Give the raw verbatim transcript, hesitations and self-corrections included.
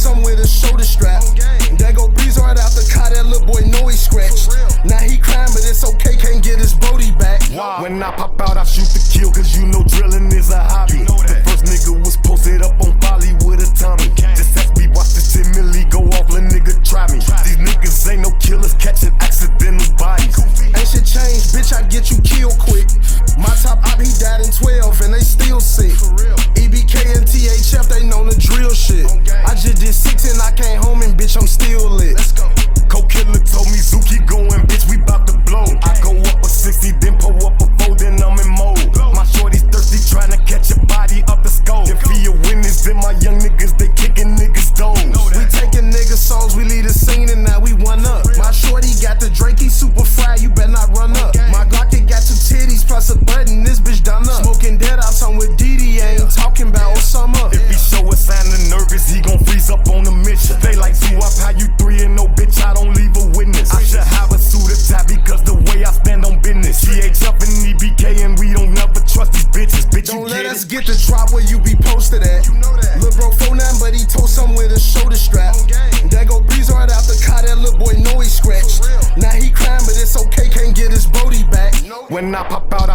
some with a shoulder strap. That go breeze right out the car, that little boy know he scratched. Now he crying, but it's okay, can't get his Brody back. Wow. When I pop out, I shoot to kill, cause you know drilling is a hobby. You know the first nigga was posted up on Folly with a Tommy. Just ask me, watch the ten milli go off, let nigga try me. These niggas ain't no killers, catching accidental bodies. Ain't shit changed, bitch, I get you killed quick. My top op, he died in twelve, and they still sick. E B K and T H F, they know the drill shit. I just did six and I came home and bitch, I'm still lit. Let's go. Coke killer told me Zuki going, bitch, we bout to blow. I go up a sixty, then pull up a four, then I'm in mode. My shorty's thirsty, tryna catch a body up the skull. If he a witness, then my young niggas, they kicking niggas' doors. We taking niggas' souls, we leave the scene and now we one up. My shorty got the Drake, he super fried, you better not run up. My Glock, it got two titties plus a button, this bitch done up. Smoking dead out, I'm with D D, ain't talking about Osama. If he show a sign of nervous, he gon' freeze up on the mission. They like zoo up, how you three and no bitch, I don't leave a witness. I should have a suit of tie because the way I stand on business. T H F and E B K and we don't never trust these bitches. Bitch, don't you let get us it? get the drop where you be posted at. You know that. Lil' bro four nine, but he told some with a shoulder strap. That go breeze right out the car, that little boy know he scratched. Now he crying, but it's okay, can't get his Brody back. When I pop out,